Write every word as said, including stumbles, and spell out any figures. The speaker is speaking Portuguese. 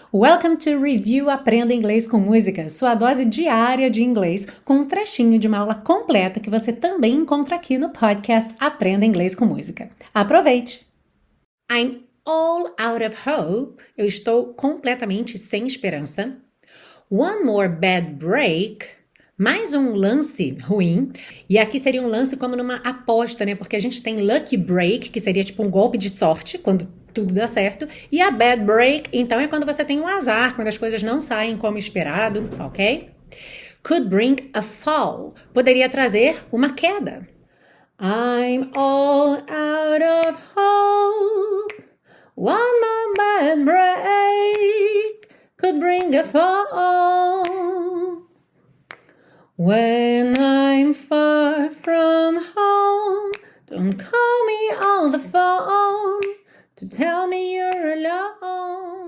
Welcome to Review Aprenda Inglês com Música, sua dose diária de inglês, com um trechinho de uma aula completa que você também encontra aqui no podcast Aprenda Inglês com Música. Aproveite! I'm all out of hope. Eu estou completamente sem esperança. One more bad break. Mais um lance ruim. E aqui seria um lance como numa aposta, né? Porque a gente tem lucky break, que seria tipo um golpe de sorte, quando tudo dá certo. E a bad break, então, é quando você tem um azar, quando as coisas não saem como esperado, ok? Could bring a fall. Poderia trazer uma queda. I'm all out of hope. One more bad break could bring a fall. When I'm far from home, don't call me on the phone to tell me you're alone.